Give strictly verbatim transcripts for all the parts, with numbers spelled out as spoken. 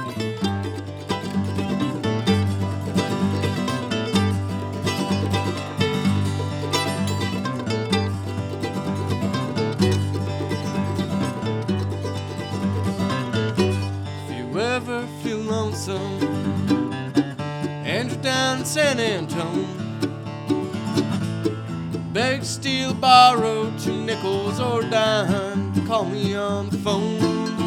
Ever feel lonesome and you're down in San Antone, beg, steal, borrow two nickels or a dime, call me on the phone.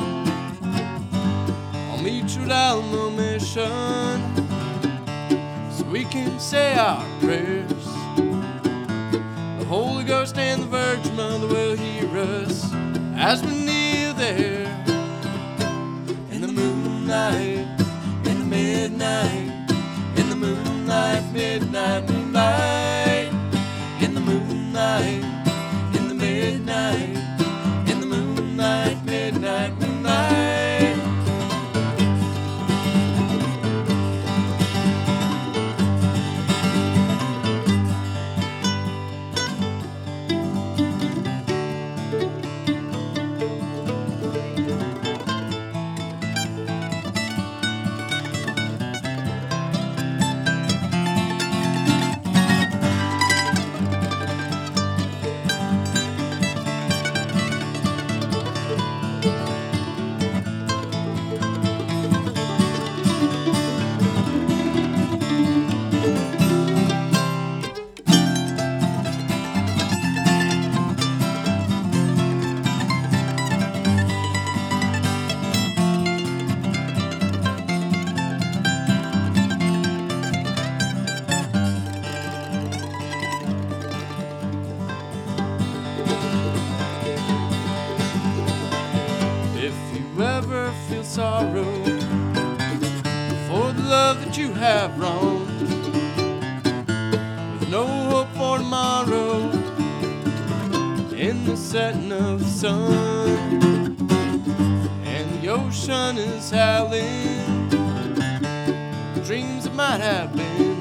I'll meet you at Alamo Mission so we can say our prayers. The Holy Ghost and the Virgin Mother will hear us as we kneel there. In the midnight, in the moonlight, midnight, moonlight, in the moonlight, in the midnight, in the moonlight, midnight, moonlight. Ever feel sorrow for the love that you have wronged, with no hope for tomorrow in the setting of the sun, and the ocean is howling dreams that might have been,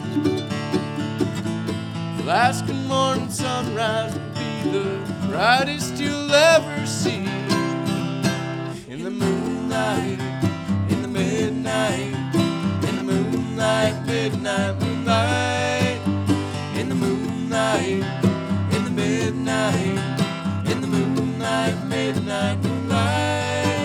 the Alaskan morning sunrise will be the brightest you'll ever see. In the moonlight, in the midnight, in the moonlight, midnight, moonlight, in the moonlight, in the midnight, in the moonlight, midnight, moonlight.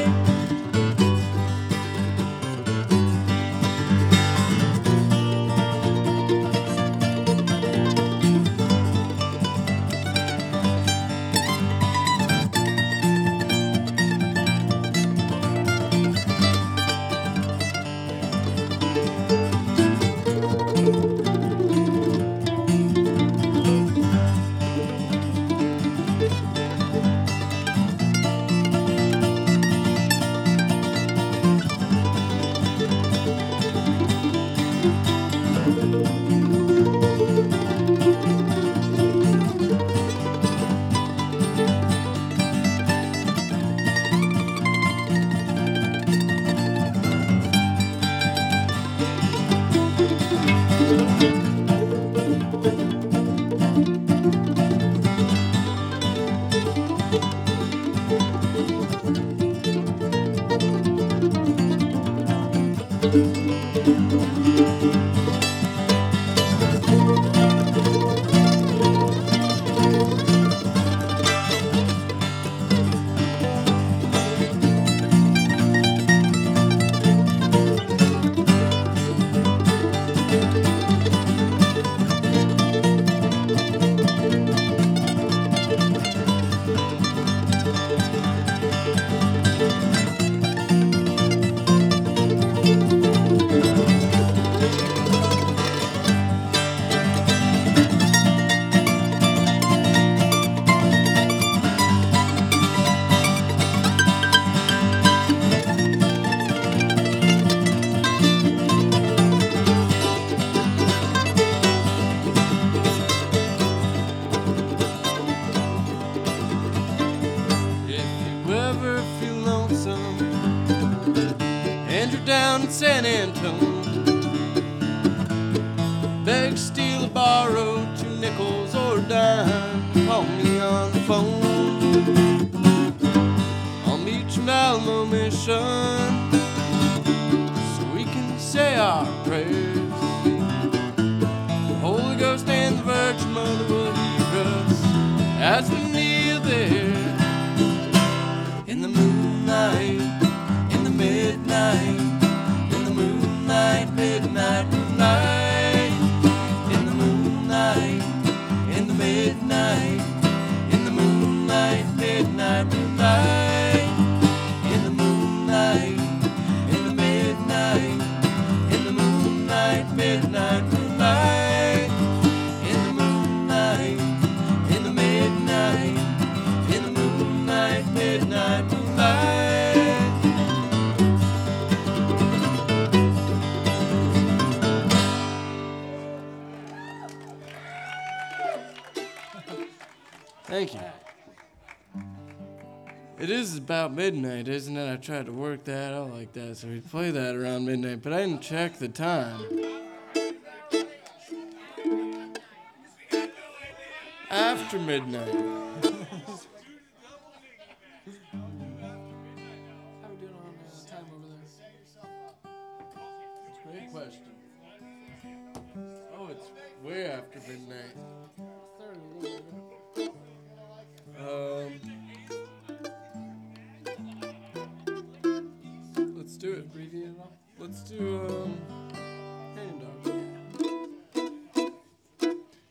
Down in San Antone, beg, steal, or borrow two nickels or a dime, call me on the phone. I'll meet you in Alamo Mission is about midnight, isn't it? I tried to work that out like that, so we play that around midnight, but I didn't check the time. After midnight. How we doing on uh, time over there? Great question. Oh, it's way after midnight. Third, a little bit. Um, let's do it. Abbreviate it all? Let's do um.